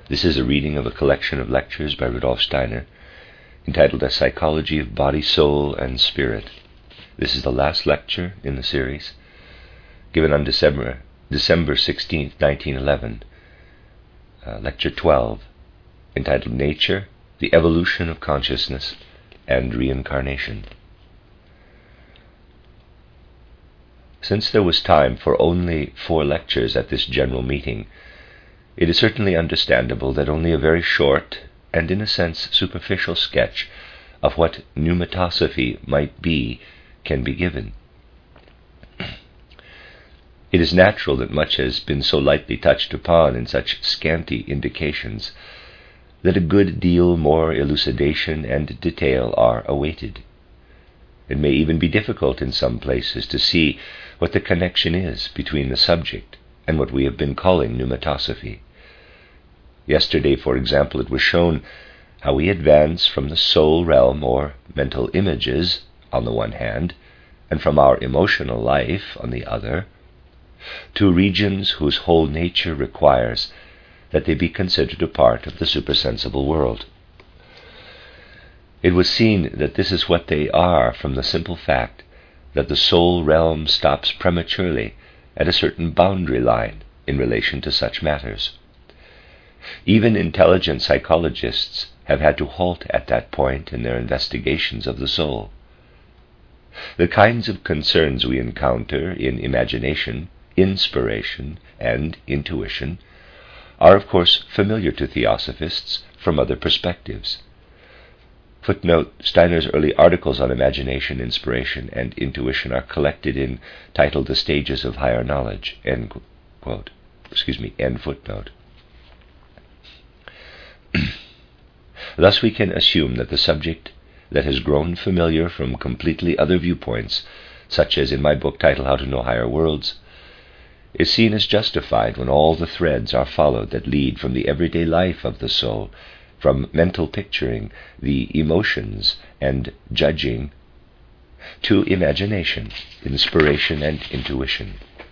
This is a reading of a collection of lectures by Rudolf Steiner entitled A Psychology of Body, Soul, and Spirit. This is the last lecture in the series, given on December 16th, 1911. Lecture 12, entitled Nature, the Evolution of Consciousness, and Reincarnation. Since there was time for only 4 lectures at this general meeting, it is certainly understandable that only a very short and, in a sense, superficial sketch of what pneumatosophy might be can be given. It is natural that much has been so lightly touched upon in such scanty indications that a good deal more elucidation and detail are awaited. It may even be difficult in some places to see what the connection is between the subject and what we have been calling pneumatosophy. Yesterday, for example, it was shown how we advance from the soul realm, or mental images, on the one hand, and from our emotional life, on the other, to regions whose whole nature requires that they be considered a part of the supersensible world. It was seen that this is what they are from the simple fact that the soul realm stops prematurely at a certain boundary line in relation to such matters. Even intelligent psychologists have had to halt at that point in their investigations of the soul. The kinds of concerns we encounter in imagination, inspiration, and intuition are, of course, familiar to theosophists from other perspectives. Footnote: Steiner's early articles on imagination, inspiration, and intuition are collected in titled The Stages of Higher Knowledge. End footnote. Thus we can assume that the subject that has grown familiar from completely other viewpoints, such as in my book titled How to Know Higher Worlds, is seen as justified when all the threads are followed that lead from the everyday life of the soul, from mental picturing, the emotions, and judging, to imagination, inspiration, and intuition.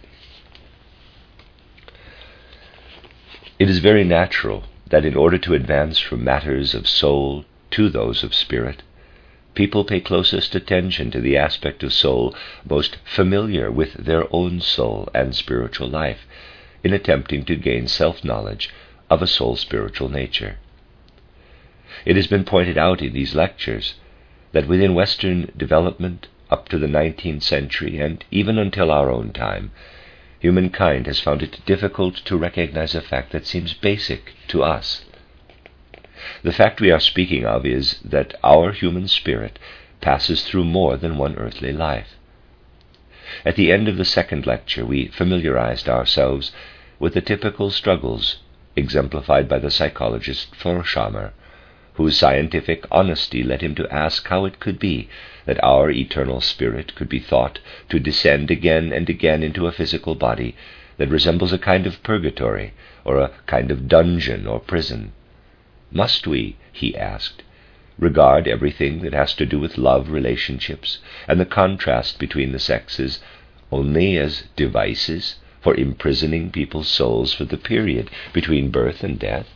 It is very natural that in order to advance from matters of soul to those of spirit, people pay closest attention to the aspect of soul most familiar with their own soul and spiritual life, in attempting to gain self-knowledge of a soul-spiritual nature. It has been pointed out in these lectures that within Western development up to the 19th century and even until our own time, humankind has found it difficult to recognize a fact that seems basic to us. The fact we are speaking of is that our human spirit passes through more than one earthly life. At the end of the second lecture, we familiarized ourselves with the typical struggles exemplified by the psychologist Froschammer, whose scientific honesty led him to ask how it could be that our eternal spirit could be thought to descend again and again into a physical body that resembles a kind of purgatory or a kind of dungeon or prison. Must we, he asked, regard everything that has to do with love relationships and the contrast between the sexes only as devices for imprisoning people's souls for the period between birth and death?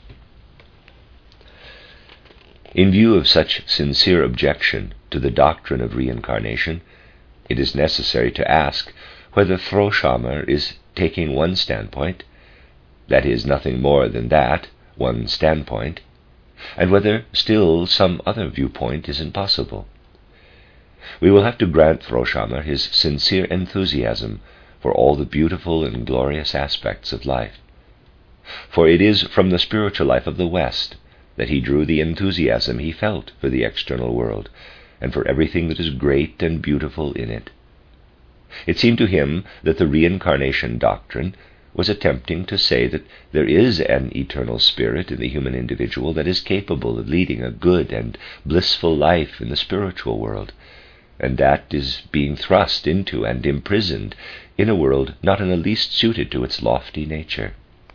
In view of such sincere objection to the doctrine of reincarnation, it is necessary to ask whether Froschammer is taking one standpoint, that is, nothing more than that, one standpoint, and whether still some other viewpoint isn't possible. We will have to grant Froschammer his sincere enthusiasm for all the beautiful and glorious aspects of life, for it is from the spiritual life of the West that he drew the enthusiasm he felt for the external world and for everything that is great and beautiful in it. It seemed to him that the reincarnation doctrine was attempting to say that there is an eternal spirit in the human individual that is capable of leading a good and blissful life in the spiritual world, and that is being thrust into and imprisoned in a world not in the least suited to its lofty nature.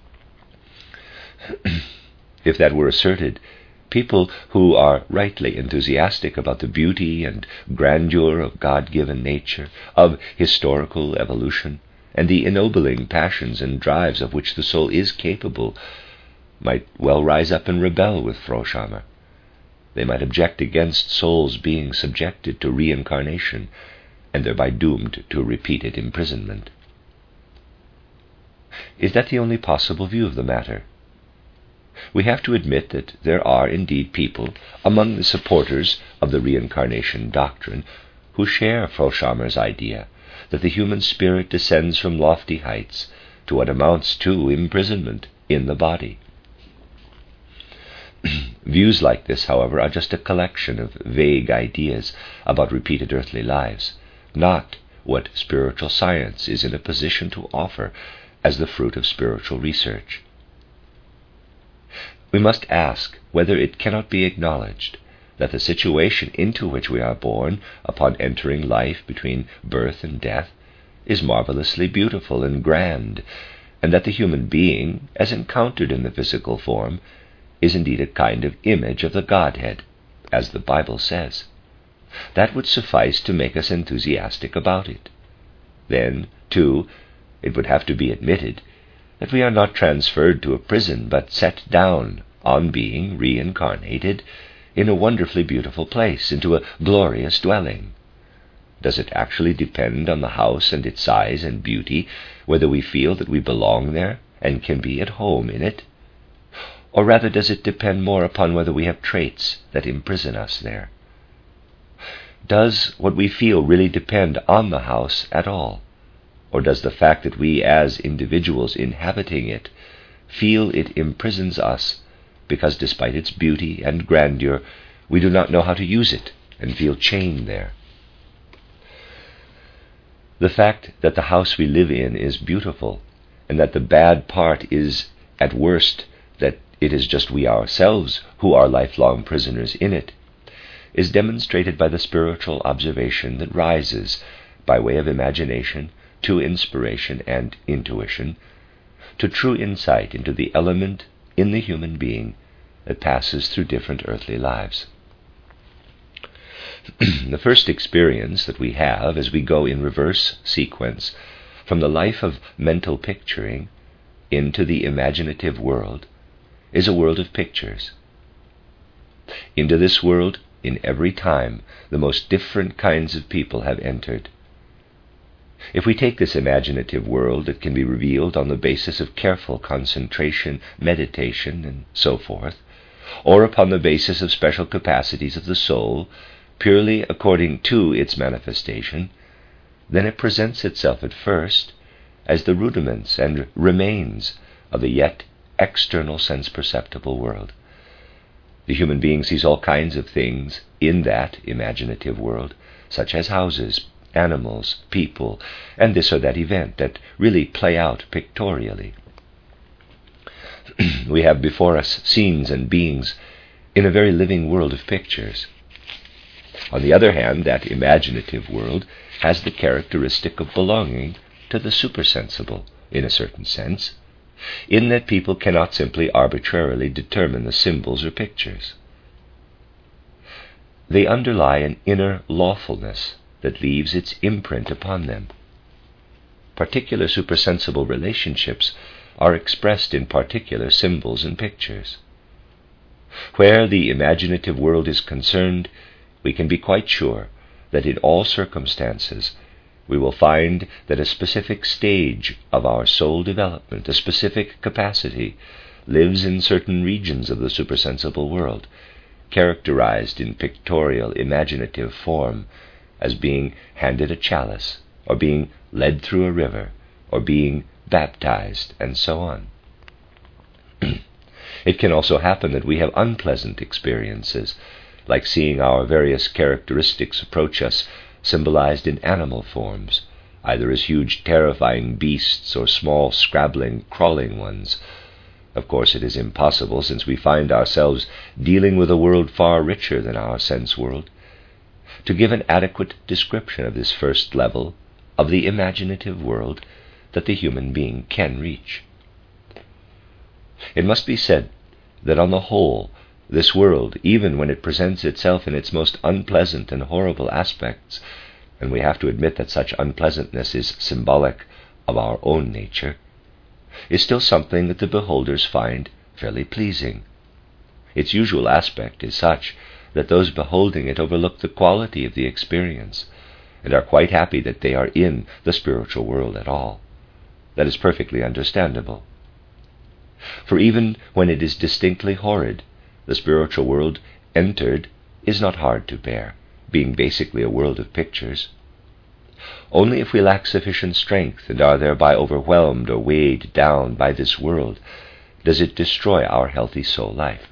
If that were asserted, people who are rightly enthusiastic about the beauty and grandeur of God-given nature, of historical evolution, and the ennobling passions and drives of which the soul is capable, might well rise up and rebel with Froschammer. They might object against souls being subjected to reincarnation, and thereby doomed to repeated imprisonment. Is that the only possible view of the matter? We have to admit that there are indeed people among the supporters of the reincarnation doctrine who share Froschammer's idea that the human spirit descends from lofty heights to what amounts to imprisonment in the body. Views like this, however, are just a collection of vague ideas about repeated earthly lives, not what spiritual science is in a position to offer as the fruit of spiritual research. We must ask whether it cannot be acknowledged that the situation into which we are born upon entering life between birth and death is marvelously beautiful and grand, and that the human being, as encountered in the physical form, is indeed a kind of image of the Godhead, as the Bible says. That would suffice to make us enthusiastic about it. Then, too, it would have to be admitted that we are not transferred to a prison, but set down, on being reincarnated, in a wonderfully beautiful place, into a glorious dwelling. Does it actually depend on the house and its size and beauty, whether we feel that we belong there and can be at home in it? Or rather does it depend more upon whether we have traits that imprison us there? Does what we feel really depend on the house at all? Or does the fact that we as individuals inhabiting it feel it imprisons us because despite its beauty and grandeur we do not know how to use it and feel chained there? The fact that the house we live in is beautiful, and that the bad part is, at worst, that it is just we ourselves who are lifelong prisoners in it, is demonstrated by the spiritual observation that rises, by way of imagination, to inspiration and intuition, to true insight into the element in the human being that passes through different earthly lives. The first experience that we have as we go in reverse sequence from the life of mental picturing into the imaginative world is a world of pictures. Into this world, in every time, the most different kinds of people have entered. If we take this imaginative world, it can be revealed on the basis of careful concentration, meditation, and so forth, or upon the basis of special capacities of the soul, purely according to its manifestation, then it presents itself at first as the rudiments and remains of the yet external sense-perceptible world. The human being sees all kinds of things in that imaginative world, such as houses, animals, people, and this or that event that really play out pictorially. We have before us scenes and beings in a very living world of pictures. On the other hand, that imaginative world has the characteristic of belonging to the supersensible, in a certain sense, in that people cannot simply arbitrarily determine the symbols or pictures. They underlie an inner lawfulness that leaves its imprint upon them. Particular supersensible relationships are expressed in particular symbols and pictures. Where the imaginative world is concerned, we can be quite sure that in all circumstances we will find that a specific stage of our soul development, a specific capacity, lives in certain regions of the supersensible world, characterized in pictorial, imaginative form as being handed a chalice, or being led through a river, or being baptized, and so on. It can also happen that we have unpleasant experiences, like seeing our various characteristics approach us symbolized in animal forms, either as huge terrifying beasts or small scrabbling, crawling ones. Of course it is impossible, since we find ourselves dealing with a world far richer than our sense world, to give an adequate description of this first level of the imaginative world that the human being can reach. It must be said that on the whole, this world, even when it presents itself in its most unpleasant and horrible aspects, and we have to admit that such unpleasantness is symbolic of our own nature, is still something that the beholders find fairly pleasing. Its usual aspect is such that those beholding it overlook the quality of the experience, and are quite happy that they are in the spiritual world at all. That is perfectly understandable. For even when it is distinctly horrid, the spiritual world entered is not hard to bear, being basically a world of pictures. Only if we lack sufficient strength and are thereby overwhelmed or weighed down by this world does it destroy our healthy soul life.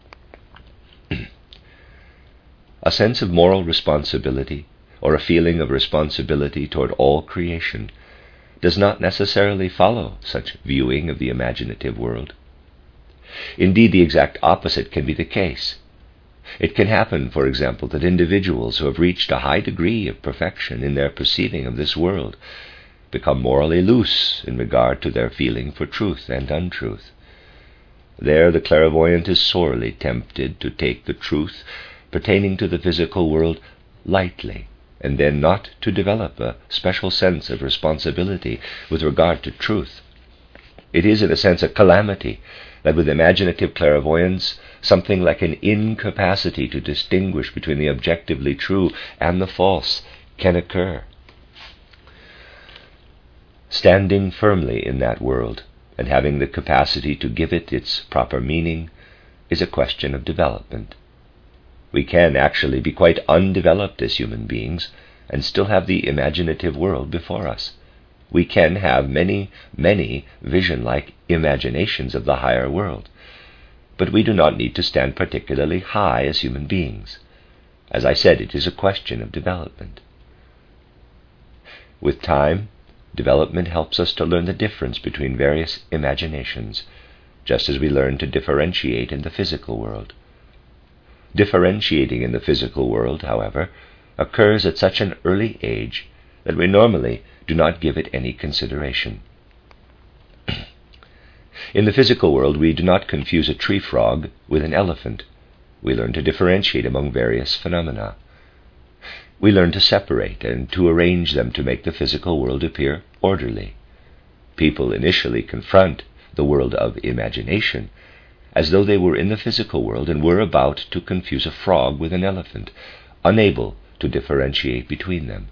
A sense of moral responsibility, or a feeling of responsibility toward all creation, does not necessarily follow such viewing of the imaginative world. Indeed, the exact opposite can be the case. It can happen, for example, that individuals who have reached a high degree of perfection in their perceiving of this world become morally loose in regard to their feeling for truth and untruth. There the clairvoyant is sorely tempted to take the truth pertaining to the physical world lightly, and then not to develop a special sense of responsibility with regard to truth. It is, in a sense, a calamity that with imaginative clairvoyance something like an incapacity to distinguish between the objectively true and the false can occur. Standing firmly in that world and having the capacity to give it its proper meaning is a question of development. We can actually be quite undeveloped as human beings and still have the imaginative world before us. We can have many, many vision-like imaginations of the higher world, but we do not need to stand particularly high as human beings. As I said, it is a question of development. With time, development helps us to learn the difference between various imaginations, just as we learn to differentiate in the physical world. Differentiating in the physical world, however, occurs at such an early age that we normally do not give it any consideration. In the physical world, we do not confuse a tree frog with an elephant. We learn to differentiate among various phenomena. We learn to separate and to arrange them to make the physical world appear orderly. People initially confront the world of imagination as though they were in the physical world and were about to confuse a frog with an elephant, unable to differentiate between them.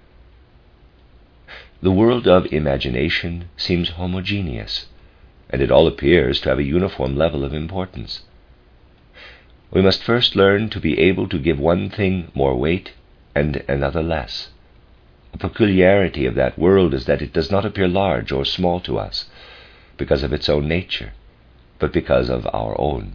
The world of imagination seems homogeneous, and it all appears to have a uniform level of importance. We must first learn to be able to give one thing more weight and another less. A peculiarity of that world is that it does not appear large or small to us because of its own nature, but because of our own.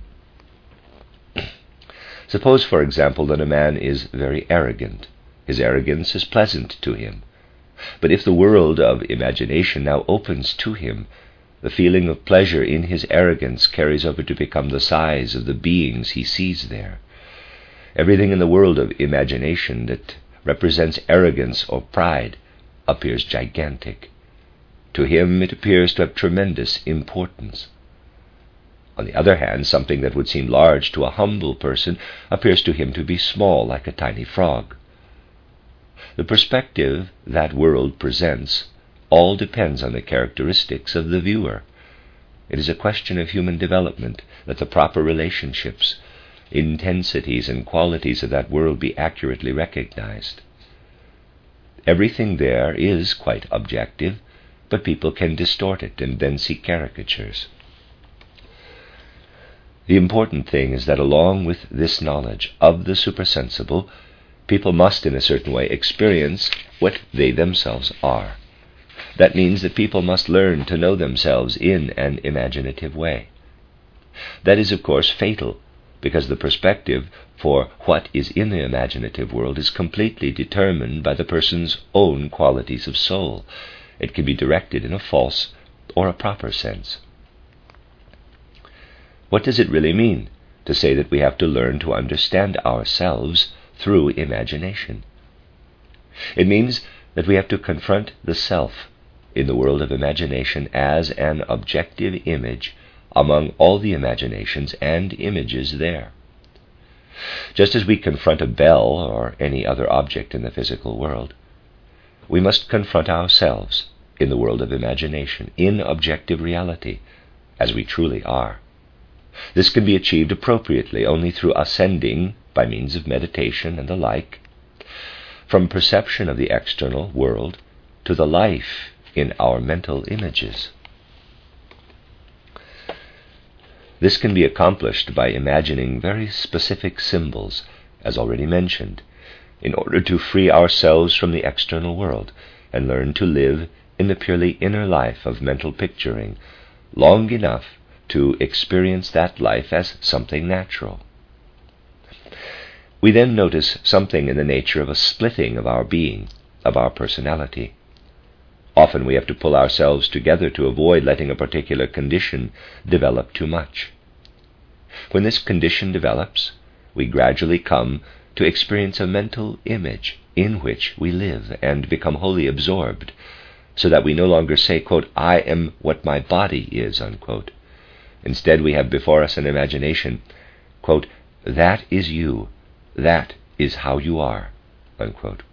Suppose, for example, that a man is very arrogant. His arrogance is pleasant to him. But if the world of imagination now opens to him, the feeling of pleasure in his arrogance carries over to become the size of the beings he sees there. Everything in the world of imagination that represents arrogance or pride appears gigantic. To him it appears to have tremendous importance. On the other hand, something that would seem large to a humble person appears to him to be small, like a tiny frog. The perspective that world presents all depends on the characteristics of the viewer. It is a question of human development that the proper relationships, intensities, and qualities of that world be accurately recognized. Everything there is quite objective, but people can distort it and then see caricatures. The important thing is that along with this knowledge of the supersensible, people must in a certain way experience what they themselves are. That means that people must learn to know themselves in an imaginative way. That is, of course, fatal, because the perspective for what is in the imaginative world is completely determined by the person's own qualities of soul. It can be directed in a false or a proper sense. What does it really mean to say that we have to learn to understand ourselves through imagination? It means that we have to confront the self in the world of imagination as an objective image among all the imaginations and images there. Just as we confront a bell or any other object in the physical world, we must confront ourselves in the world of imagination, in objective reality, as we truly are. This can be achieved appropriately only through ascending, by means of meditation and the like, from perception of the external world to the life in our mental images. This can be accomplished by imagining very specific symbols, as already mentioned, in order to free ourselves from the external world and learn to live in the purely inner life of mental picturing, long enough to experience that life as something natural. We then notice something in the nature of a splitting of our being, of our personality. Often we have to pull ourselves together to avoid letting a particular condition develop too much. When this condition develops, we gradually come to experience a mental image in which we live and become wholly absorbed, so that we no longer say, quote, "I am what my body is," unquote. Instead, we have before us an imagination, quote, "That is you, that is how you are," unquote.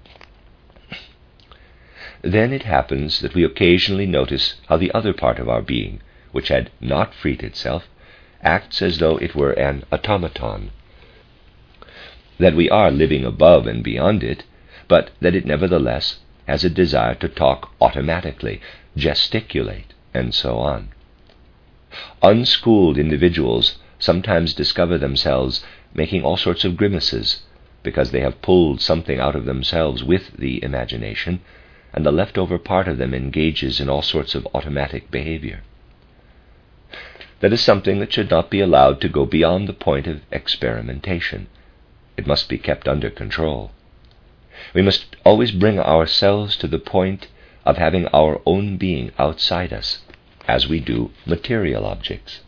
Then it happens that we occasionally notice how the other part of our being, which had not freed itself, acts as though it were an automaton, that we are living above and beyond it, but that it nevertheless has a desire to talk automatically, gesticulate, and so on. Unschooled individuals sometimes discover themselves making all sorts of grimaces because they have pulled something out of themselves with the imagination, and the leftover part of them engages in all sorts of automatic behavior. That is something that should not be allowed to go beyond the point of experimentation. It must be kept under control. We must always bring ourselves to the point of having our own being outside us, as we do material objects.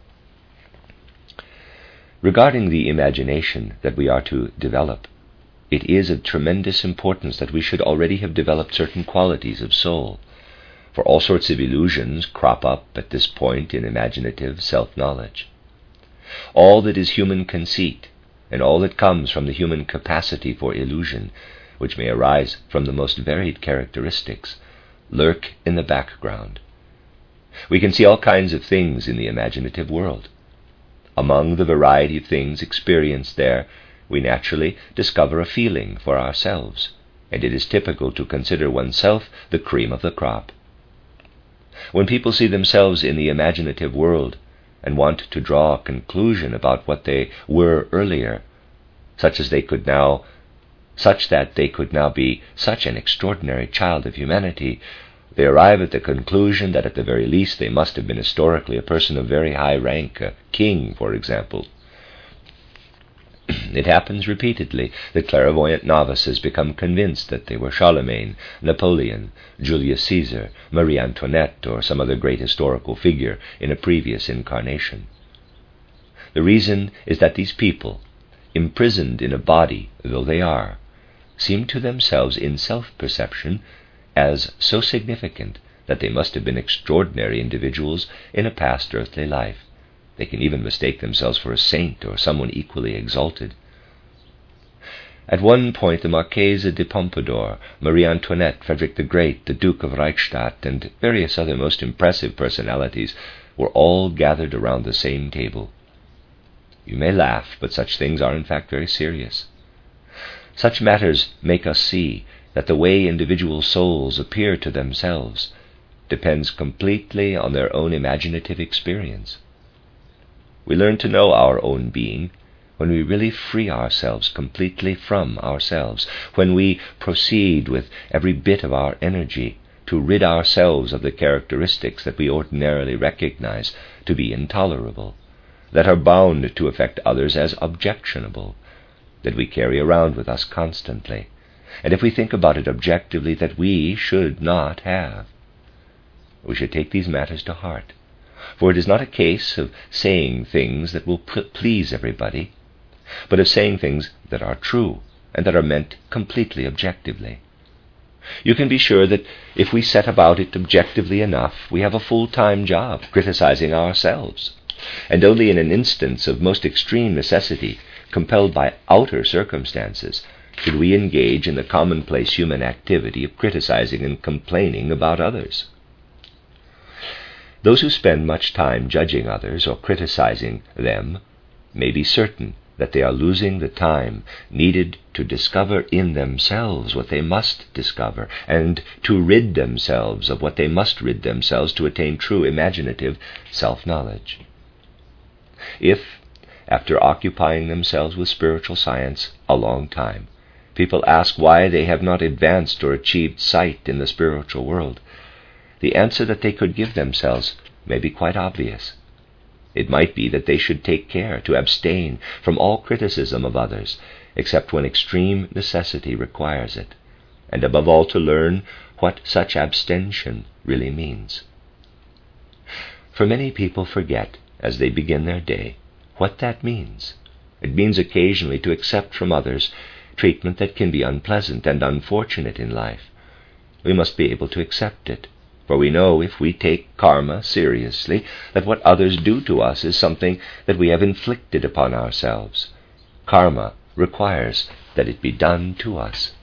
Regarding the imagination that we are to develop, it is of tremendous importance that we should already have developed certain qualities of soul, for all sorts of illusions crop up at this point in imaginative self-knowledge. All that is human conceit, and all that comes from the human capacity for illusion, which may arise from the most varied characteristics, lurk in the background. We can see all kinds of things in the imaginative world. Among the variety of things experienced there, we naturally discover a feeling for ourselves, and it is typical to consider oneself the cream of the crop. When people see themselves in the imaginative world and want to draw a conclusion about what they were earlier, such that they could now be such an extraordinary child of humanity, they arrive at the conclusion that at the very least they must have been historically a person of very high rank, a king, for example. It happens repeatedly that clairvoyant novices become convinced that they were Charlemagne, Napoleon, Julius Caesar, Marie Antoinette, or some other great historical figure in a previous incarnation. The reason is that these people, imprisoned in a body though they are, seem to themselves in self-perception as so significant that they must have been extraordinary individuals in a past earthly life. They can even mistake themselves for a saint or someone equally exalted. At one point the Marquise de Pompadour, Marie Antoinette, Frederick the Great, the Duke of Reichstadt, and various other most impressive personalities were all gathered around the same table. You may laugh, but such things are in fact very serious. Such matters make us see that the way individual souls appear to themselves depends completely on their own imaginative experience. We learn to know our own being when we really free ourselves completely from ourselves, when we proceed with every bit of our energy to rid ourselves of the characteristics that we ordinarily recognize to be intolerable, that are bound to affect others as objectionable, that we carry around with us constantly, and if we think about it objectively, that we should not have. We should take these matters to heart, for it is not a case of saying things that will please everybody, but of saying things that are true and that are meant completely objectively. You can be sure that if we set about it objectively enough, we have a full-time job criticizing ourselves, and only in an instance of most extreme necessity, compelled by outer circumstances, should we engage in the commonplace human activity of criticizing and complaining about others. Those who spend much time judging others or criticizing them may be certain that they are losing the time needed to discover in themselves what they must discover, and to rid themselves of what they must rid themselves to attain true imaginative self-knowledge. If, after occupying themselves with spiritual science a long time, people ask why they have not advanced or achieved sight in the spiritual world, the answer that they could give themselves may be quite obvious. It might be that they should take care to abstain from all criticism of others, except when extreme necessity requires it, and above all to learn what such abstention really means. For many people forget, as they begin their day, what that means. It means occasionally to accept from others treatment that can be unpleasant and unfortunate in life. We must be able to accept it, for we know, if we take karma seriously, that what others do to us is something that we have inflicted upon ourselves. Karma requires that it be done to us.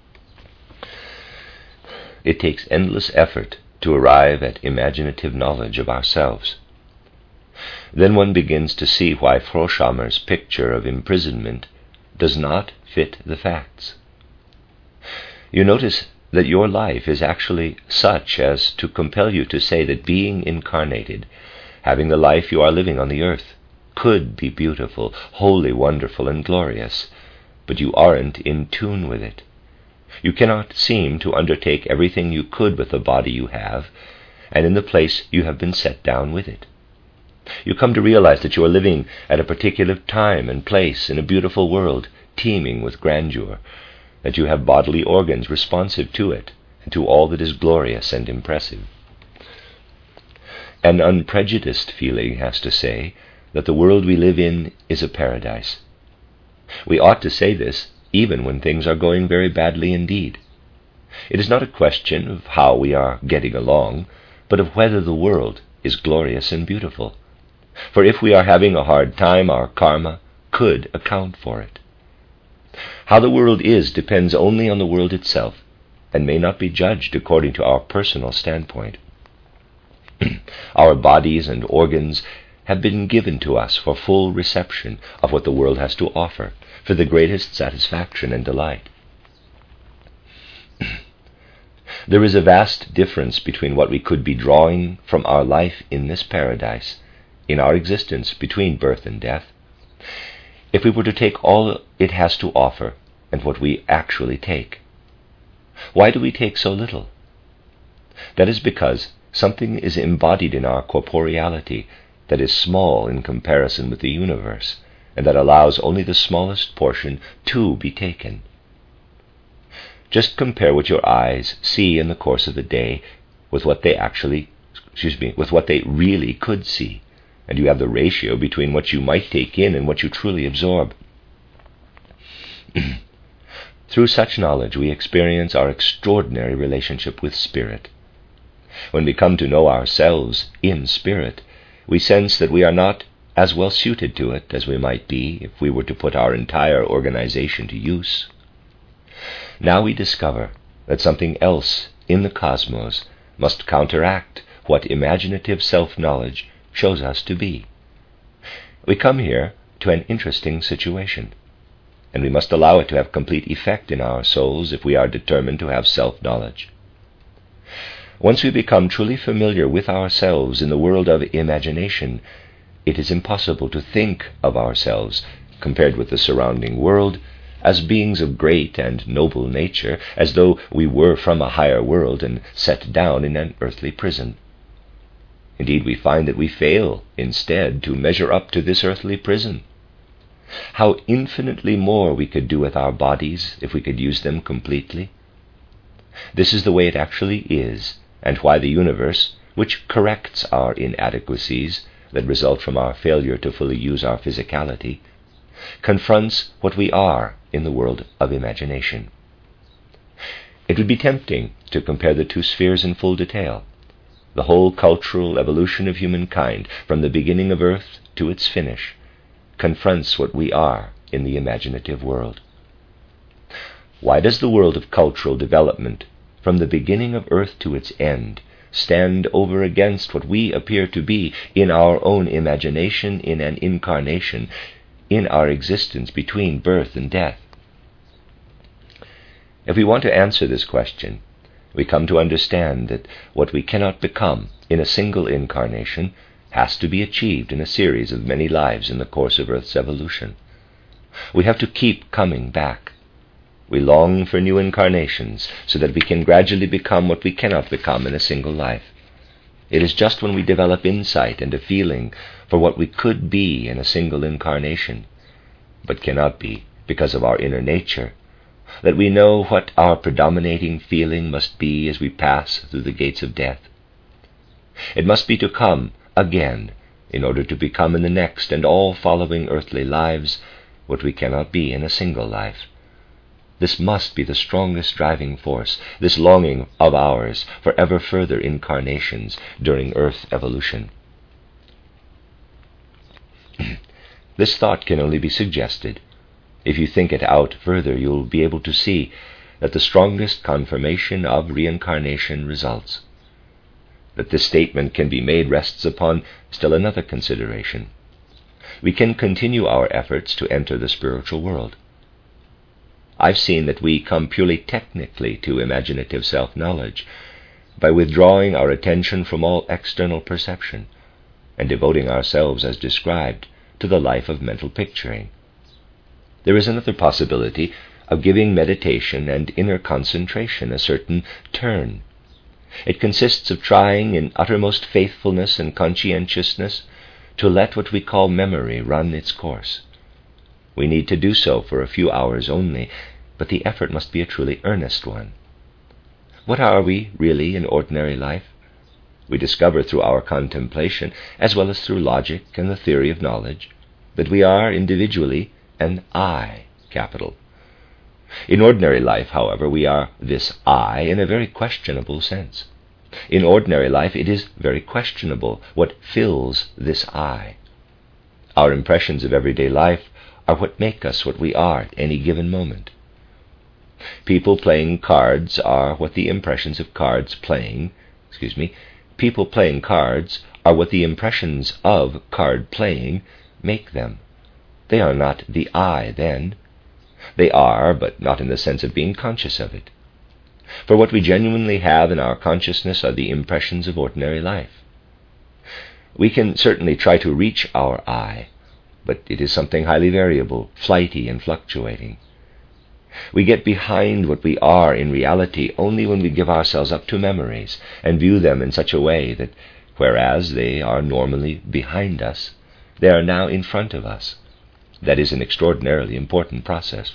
It takes endless effort to arrive at imaginative knowledge of ourselves. Then one begins to see why Froschammer's picture of imprisonment does not fit the facts. You notice that your life is actually such as to compel you to say that being incarnated, having the life you are living on the earth, could be beautiful, wholly wonderful and glorious, but you aren't in tune with it. You cannot seem to undertake everything you could with the body you have, and in the place you have been set down with it. You come to realize that you are living at a particular time and place in a beautiful world, teeming with grandeur, that you have bodily organs responsive to it and to all that is glorious and impressive. An unprejudiced feeling has to say that the world we live in is a paradise. We ought to say this even when things are going very badly indeed. It is not a question of how we are getting along, but of whether the world is glorious and beautiful. For if we are having a hard time, our karma could account for it. How the world is depends only on the world itself, and may not be judged according to our personal standpoint. Our bodies and organs have been given to us for full reception of what the world has to offer, for the greatest satisfaction and delight. There is a vast difference between what we could be drawing from our life in this paradise, in our existence between birth and death, if we were to take all it has to offer and what we actually take. Why do we take so little? That is because something is embodied in our corporeality that is small in comparison with the universe, and that allows only the smallest portion to be taken. Just compare what your eyes see in the course of the day with what they really could see, and you have the ratio between what you might take in and what you truly absorb. Through such knowledge we experience our extraordinary relationship with spirit. When we come to know ourselves in spirit, we sense that we are not as well suited to it as we might be if we were to put our entire organization to use. Now we discover that something else in the cosmos must counteract what imaginative self-knowledge shows us to be. We come here to an interesting situation, and we must allow it to have complete effect in our souls if we are determined to have self-knowledge. Once we become truly familiar with ourselves in the world of imagination, it is impossible to think of ourselves, compared with the surrounding world, as beings of great and noble nature, as though we were from a higher world and set down in an earthly prison. Indeed, we find that we fail, instead, to measure up to this earthly prison. How infinitely more we could do with our bodies if we could use them completely. This is the way it actually is, and why the universe, which corrects our inadequacies that result from our failure to fully use our physicality, confronts what we are in the world of imagination. It would be tempting to compare the two spheres in full detail. The whole cultural evolution of humankind, from the beginning of Earth to its finish, confronts what we are in the imaginative world. Why does the world of cultural development, from the beginning of Earth to its end, stand over against what we appear to be in our own imagination, in an incarnation, in our existence between birth and death? If we want to answer this question, we come to understand that what we cannot become in a single incarnation has to be achieved in a series of many lives in the course of Earth's evolution. We have to keep coming back. We long for new incarnations so that we can gradually become what we cannot become in a single life. It is just when we develop insight and a feeling for what we could be in a single incarnation, but cannot be because of our inner nature, that we know what our predominating feeling must be as we pass through the gates of death. It must be to come again in order to become in the next and all following earthly lives what we cannot be in a single life. This must be the strongest driving force, this longing of ours for ever further incarnations during Earth evolution. This thought can only be suggested. If you think it out further, you'll be able to see that the strongest confirmation of reincarnation results. That this statement can be made rests upon still another consideration. We can continue our efforts to enter the spiritual world. I've seen that we come purely technically to imaginative self-knowledge by withdrawing our attention from all external perception and devoting ourselves, as described, to the life of mental picturing. There is another possibility of giving meditation and inner concentration a certain turn. It consists of trying in uttermost faithfulness and conscientiousness to let what we call memory run its course. We need to do so for a few hours only, but the effort must be a truly earnest one. What are we really in ordinary life? We discover through our contemplation, as well as through logic and the theory of knowledge, that we are individually an I, capital. In ordinary life, however, we are this I in a very questionable sense. In ordinary life, it is very questionable what fills this I. Our impressions of everyday life are what make us what we are at any given moment. People playing cards are what the impressions of People playing cards are what the impressions of card playing make them. They are not the I then. They are, but not in the sense of being conscious of it. For what we genuinely have in our consciousness are the impressions of ordinary life. We can certainly try to reach our I, but it is something highly variable, flighty, and fluctuating. We get behind what we are in reality only when we give ourselves up to memories and view them in such a way that, whereas they are normally behind us, they are now in front of us. That is an extraordinarily important process.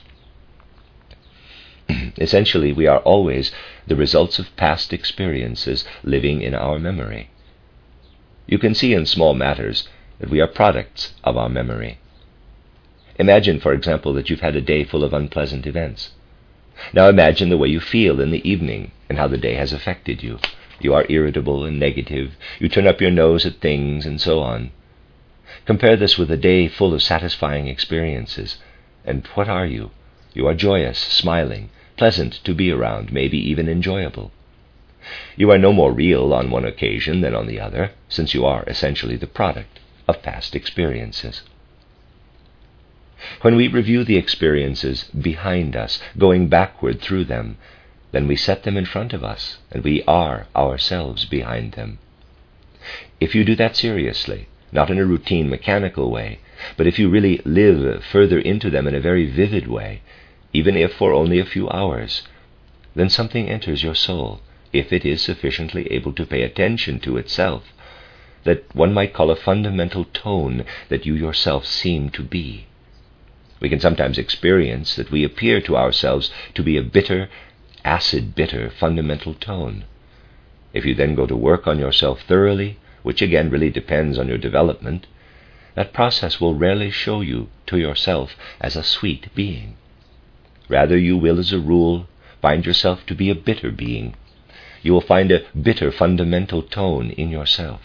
Essentially, we are always the results of past experiences living in our memory. You can see in small matters that we are products of our memory. Imagine, for example, that you've had a day full of unpleasant events. Now imagine the way you feel in the evening and how the day has affected you. You are irritable and negative, you turn up your nose at things, and so on. Compare this with a day full of satisfying experiences, and what are you? You are joyous, smiling, pleasant to be around, maybe even enjoyable. You are no more real on one occasion than on the other, since you are essentially the product of past experiences. When we review the experiences behind us, going backward through them, then we set them in front of us, and we are ourselves behind them. If you do that seriously, not in a routine, mechanical way, but if you really live further into them in a very vivid way, even if for only a few hours, then something enters your soul, if it is sufficiently able to pay attention to itself, that one might call a fundamental tone that you yourself seem to be. We can sometimes experience that we appear to ourselves to be a bitter, acid-bitter fundamental tone. If you then go to work on yourself thoroughly, which again really depends on your development, that process will rarely show you to yourself as a sweet being. Rather, you will, as a rule, find yourself to be a bitter being. You will find a bitter fundamental tone in yourself.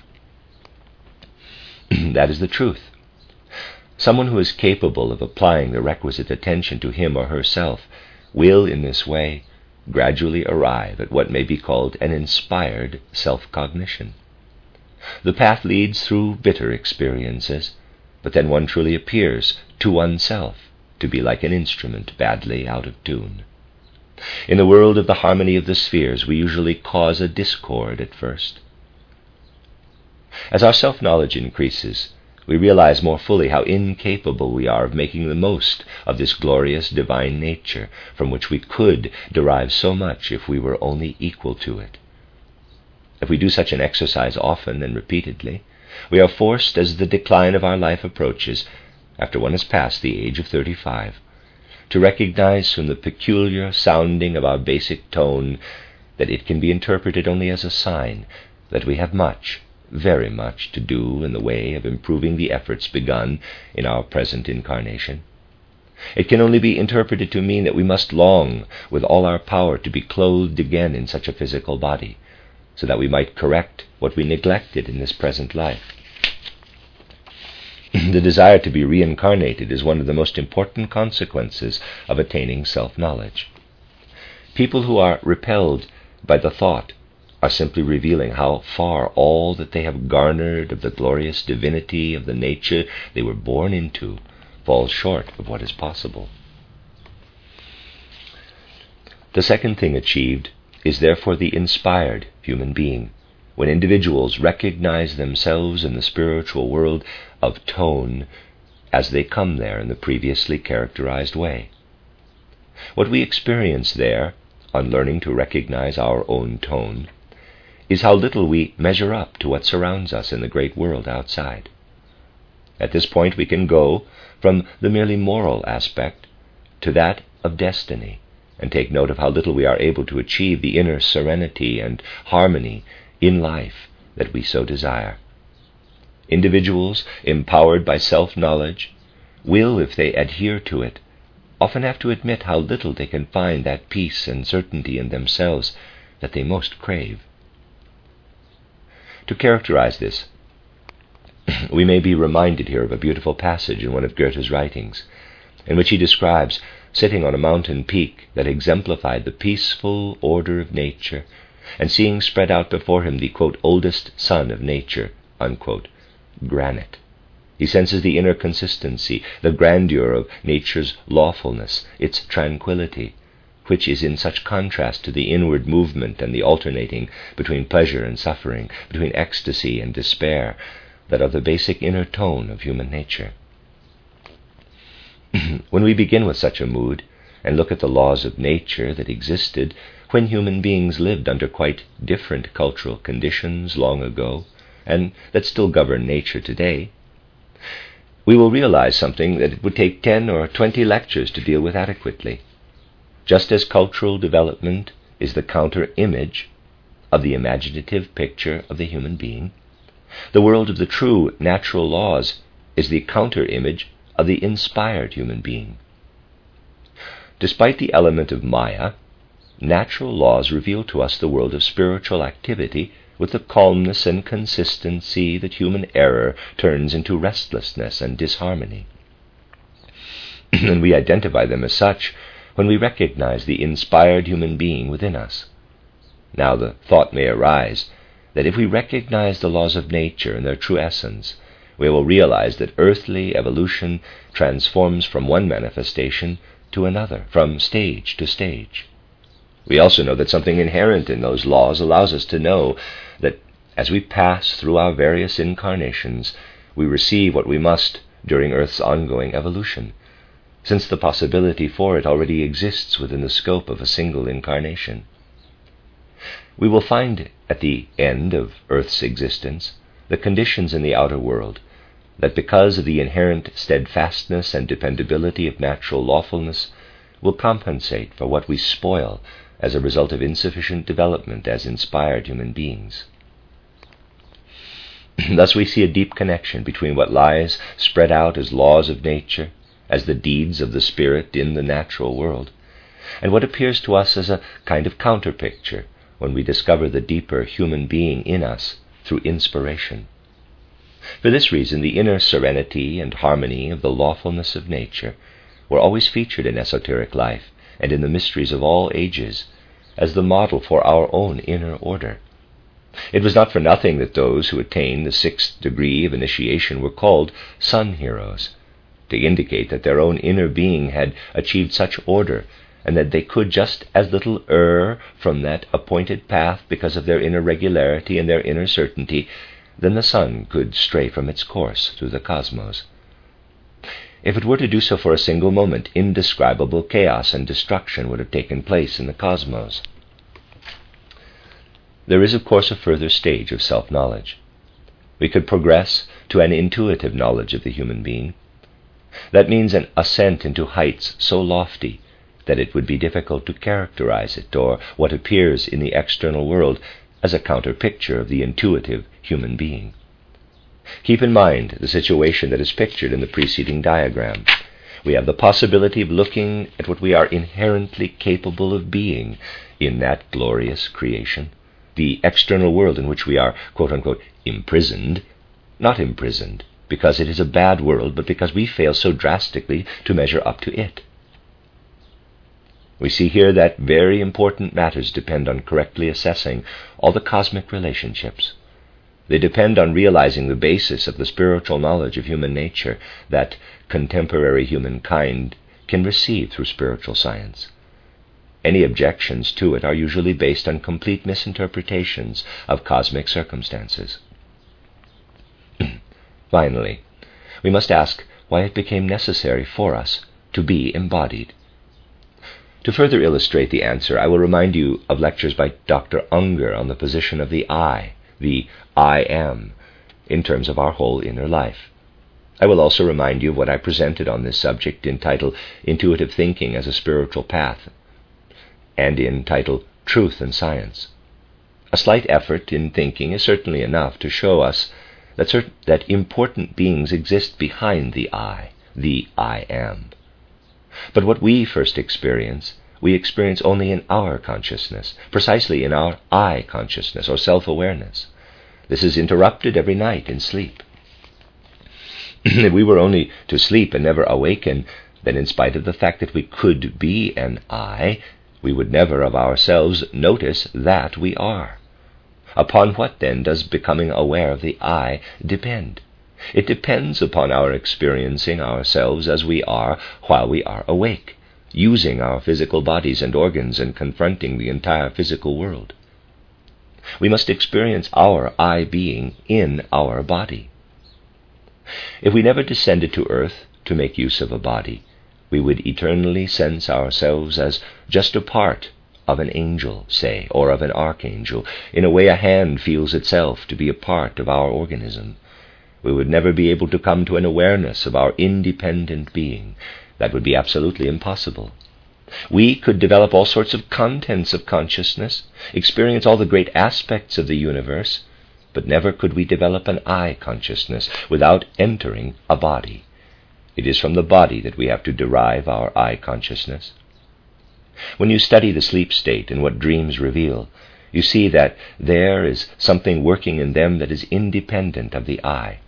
That is the truth. Someone who is capable of applying the requisite attention to him or herself will, in this way, gradually arrive at what may be called an inspired self-cognition. The path leads through bitter experiences, but then one truly appears to oneself to be like an instrument badly out of tune. In the world of the harmony of the spheres, we usually cause a discord at first. As our self-knowledge increases, we realize more fully how incapable we are of making the most of this glorious divine nature, from which we could derive so much if we were only equal to it. If we do such an exercise often and repeatedly, we are forced, as the decline of our life approaches, after one has passed the age of 35, to recognize from the peculiar sounding of our basic tone that it can be interpreted only as a sign that we have much, very much to do in the way of improving the efforts begun in our present incarnation. It can only be interpreted to mean that we must long with all our power to be clothed again in such a physical body, so that we might correct what we neglected in this present life. The desire to be reincarnated is one of the most important consequences of attaining self-knowledge. People who are repelled by the thought are simply revealing how far all that they have garnered of the glorious divinity of the nature they were born into falls short of what is possible. The second thing achieved is therefore the inspired human being, when individuals recognize themselves in the spiritual world of tone as they come there in the previously characterized way. What we experience there, on learning to recognize our own tone, is how little we measure up to what surrounds us in the great world outside. At this point we can go from the merely moral aspect to that of destiny, and take note of how little we are able to achieve the inner serenity and harmony in life that we so desire. Individuals empowered by self-knowledge will, if they adhere to it, often have to admit how little they can find that peace and certainty in themselves that they most crave. To characterize this, we may be reminded here of a beautiful passage in one of Goethe's writings, in which he describes sitting on a mountain peak that exemplified the peaceful order of nature, and seeing spread out before him the, quote, oldest son of nature, unquote, granite. He senses the inner consistency, the grandeur of nature's lawfulness, its tranquility, which is in such contrast to the inward movement and the alternating between pleasure and suffering, between ecstasy and despair, that are the basic inner tone of human nature. When we begin with such a mood, and look at the laws of nature that existed when human beings lived under quite different cultural conditions long ago, and that still govern nature today, we will realize something that it would take 10 or 20 lectures to deal with adequately. Just as cultural development is the counter-image of the imaginative picture of the human being, the world of the true natural laws is the counter-image of the inspired human being. Despite the element of Maya, natural laws reveal to us the world of spiritual activity with the calmness and consistency that human error turns into restlessness and disharmony. And we identify them as such when we recognize the inspired human being within us. Now the thought may arise that if we recognize the laws of nature in their true essence, we will realize that earthly evolution transforms from one manifestation to another, from stage to stage. We also know that something inherent in those laws allows us to know that as we pass through our various incarnations, we receive what we must during Earth's ongoing evolution, since the possibility for it already exists within the scope of a single incarnation. We will find at the end of Earth's existence the conditions in the outer world that, because of the inherent steadfastness and dependability of natural lawfulness, will compensate for what we spoil as a result of insufficient development as inspired human beings. Thus we see a deep connection between what lies spread out as laws of nature, as the deeds of the spirit in the natural world, and what appears to us as a kind of counterpicture when we discover the deeper human being in us through inspiration. For this reason, the inner serenity and harmony of the lawfulness of nature were always featured in esoteric life and in the mysteries of all ages, as the model for our own inner order. It was not for nothing that those who attained the 6th degree of initiation were called sun heroes, to indicate that their own inner being had achieved such order, and that they could just as little err from that appointed path because of their inner regularity and their inner certainty than the sun could stray from its course through the cosmos. If it were to do so for a single moment, indescribable chaos and destruction would have taken place in the cosmos. There is, of course, a further stage of self-knowledge. We could progress to an intuitive knowledge of the human being. That means an ascent into heights so lofty that it would be difficult to characterize it, or what appears in the external world, as a counter-picture of the intuitive human being. Keep in mind the situation that is pictured in the preceding diagram. We have the possibility of looking at what we are inherently capable of being in that glorious creation, the external world in which we are, quote-unquote, imprisoned, not imprisoned because it is a bad world, but because we fail so drastically to measure up to it. We see here that very important matters depend on correctly assessing all the cosmic relationships. They depend on realizing the basis of the spiritual knowledge of human nature that contemporary humankind can receive through spiritual science. Any objections to it are usually based on complete misinterpretations of cosmic circumstances. Finally, we must ask why it became necessary for us to be embodied. To further illustrate the answer, I will remind you of lectures by Dr. Unger on the position of the I am, in terms of our whole inner life. I will also remind you of what I presented on this subject in title Intuitive Thinking as a Spiritual Path, and in title Truth and Science. A slight effort in thinking is certainly enough to show us that important beings exist behind the I am. But what we first experience, we experience only in our consciousness, precisely in our I consciousness or self-awareness. This is interrupted every night in sleep. If we were only to sleep and never awaken, then in spite of the fact that we could be an I, we would never of ourselves notice that we are. Upon what, then, does becoming aware of the I depend? It depends upon our experiencing ourselves as we are while we are awake, using our physical bodies and organs and confronting the entire physical world. We must experience our I being in our body. If we never descended to earth to make use of a body, we would eternally sense ourselves as just a part of an angel, say, or of an archangel, in a way a hand feels itself to be a part of our organism. We would never be able to come to an awareness of our independent being. That would be absolutely impossible. We could develop all sorts of contents of consciousness, experience all the great aspects of the universe, but never could we develop an I consciousness without entering a body. It is from the body that we have to derive our I consciousness. When you study the sleep state and what dreams reveal, you see that there is something working in them that is independent of the I.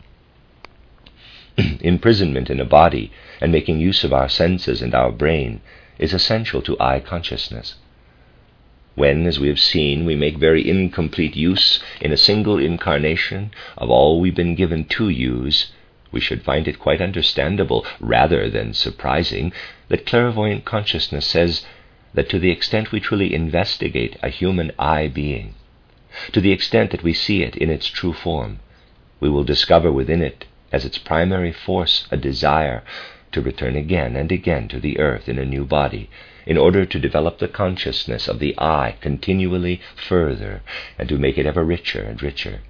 Imprisonment in a body and making use of our senses and our brain is essential to I consciousness. When, as we have seen, we make very incomplete use in a single incarnation of all we've been given to use, we should find it quite understandable, rather than surprising, that clairvoyant consciousness says that to the extent we truly investigate a human I being, to the extent that we see it in its true form, we will discover within it as its primary force a desire to return again and again to the earth in a new body, in order to develop the consciousness of the I continually further and to make it ever richer and richer.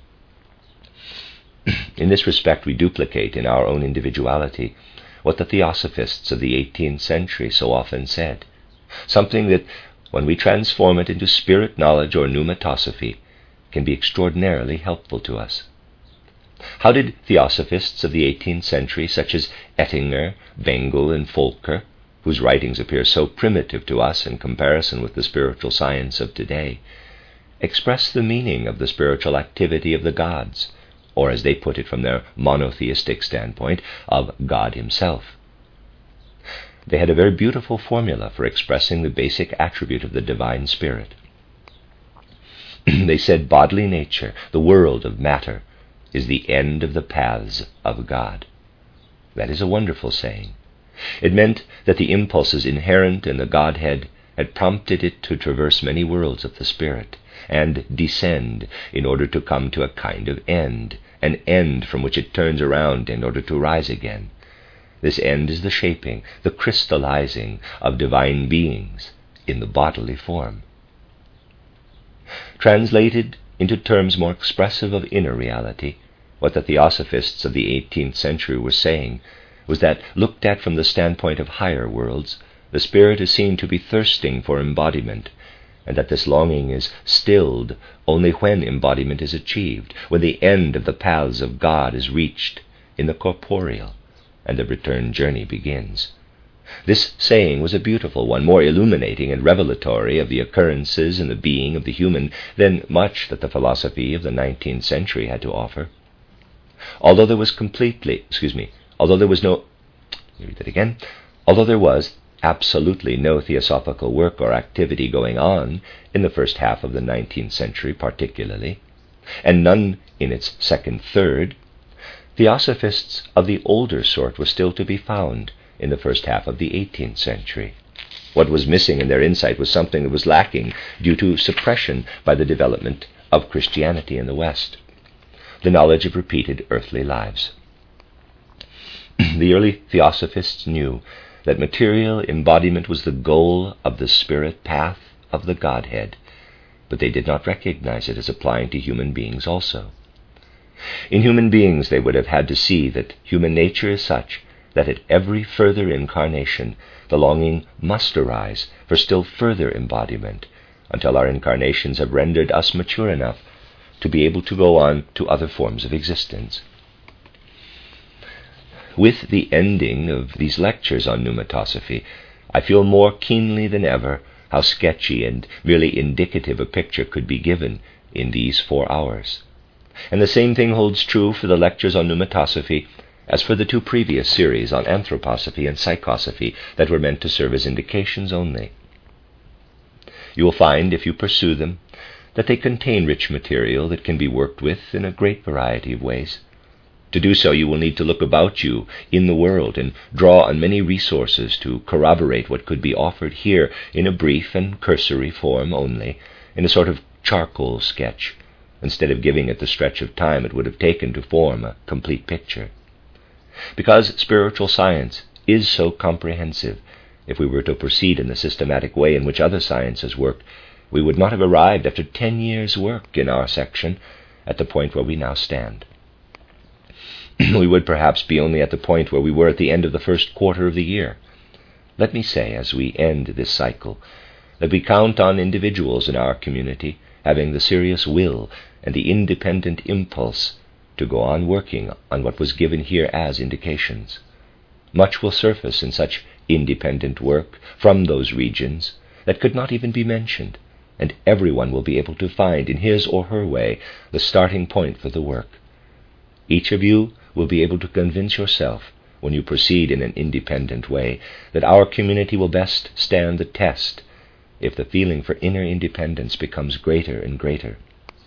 In this respect, we duplicate in our own individuality what the theosophists of the 18th century so often said, something that, when we transform it into spirit knowledge or pneumatosophy, can be extraordinarily helpful to us. How did theosophists of the 18th century, such as Ettinger, Bengel, and Volcker, whose writings appear so primitive to us in comparison with the spiritual science of today, express the meaning of the spiritual activity of the gods, or as they put it from their monotheistic standpoint, of God himself? They had a very beautiful formula for expressing the basic attribute of the divine spirit. They said bodily nature, the world of matter, is the end of the paths of God. That is a wonderful saying. It meant that the impulses inherent in the Godhead had prompted it to traverse many worlds of the Spirit and descend in order to come to a kind of end, an end from which it turns around in order to rise again. This end is the shaping, the crystallizing of divine beings in the bodily form. Translated into terms more expressive of inner reality, what the Theosophists of the 18th century were saying was that, looked at from the standpoint of higher worlds, the spirit is seen to be thirsting for embodiment, and that this longing is stilled only when embodiment is achieved, when the end of the paths of God is reached in the corporeal, and the return journey begins. This saying was a beautiful one, more illuminating and revelatory of the occurrences in the being of the human than much that the philosophy of the 19th century had to offer. Although there was absolutely no theosophical work or activity going on in the first half of the 19th century particularly, and none in its second third, Theosophists of the older sort were still to be found in the first half of the 18th century. What was missing in their insight was something that was lacking due to suppression by the development of Christianity in the West: the knowledge of repeated earthly lives. The early Theosophists knew that material embodiment was the goal of the spirit path of the Godhead, but they did not recognize it as applying to human beings also. In human beings they would have had to see that human nature is such that at every further incarnation the longing must arise for still further embodiment, until our incarnations have rendered us mature enough to be able to go on to other forms of existence. With the ending of these lectures on pneumatosophy, I feel more keenly than ever how sketchy and merely indicative a picture could be given in these 4 hours. And the same thing holds true for the lectures on pneumatosophy as for the 2 previous series on anthroposophy and psychosophy that were meant to serve as indications only. You will find, if you pursue them, that they contain rich material that can be worked with in a great variety of ways. To do so, you will need to look about you in the world and draw on many resources to corroborate what could be offered here in a brief and cursory form only, in a sort of charcoal sketch, instead of giving it the stretch of time it would have taken to form a complete picture. Because spiritual science is so comprehensive, if we were to proceed in the systematic way in which other sciences work, we would not have arrived after 10 years' work in our section at the point where we now stand. We would perhaps be only at the point where we were at the end of the first quarter of the year. Let me say, as we end this cycle, that we count on individuals in our community having the serious will and the independent impulse to go on working on what was given here as indications. Much will surface in such independent work from those regions that could not even be mentioned, and everyone will be able to find in his or her way the starting point for the work. Each of you will be able to convince yourself, when you proceed in an independent way, that our community will best stand the test if the feeling for inner independence becomes greater and greater.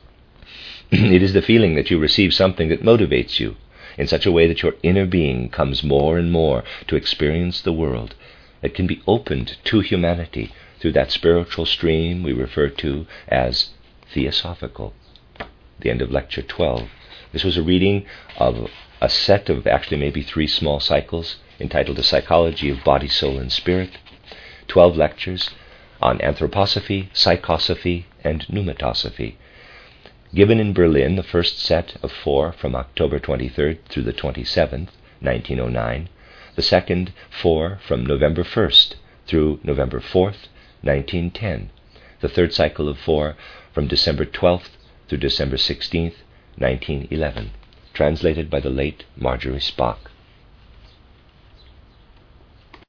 It is the feeling that you receive something that motivates you in such a way that your inner being comes more and more to experience the world, that can be opened to humanity through that spiritual stream we refer to as theosophical. The end of Lecture 12. This was a reading of a set of actually maybe 3 small cycles entitled The Psychology of Body, Soul, and Spirit, 12 lectures on anthroposophy, psychosophy, and pneumatosophy. Given in Berlin, the first set of 4 from October 23rd through the 27th, 1909, the second 4 from November 1st through November 4th, 1910, the third cycle of 4 from December 12th through December 16th, 1911, translated by the late Marjorie Spock.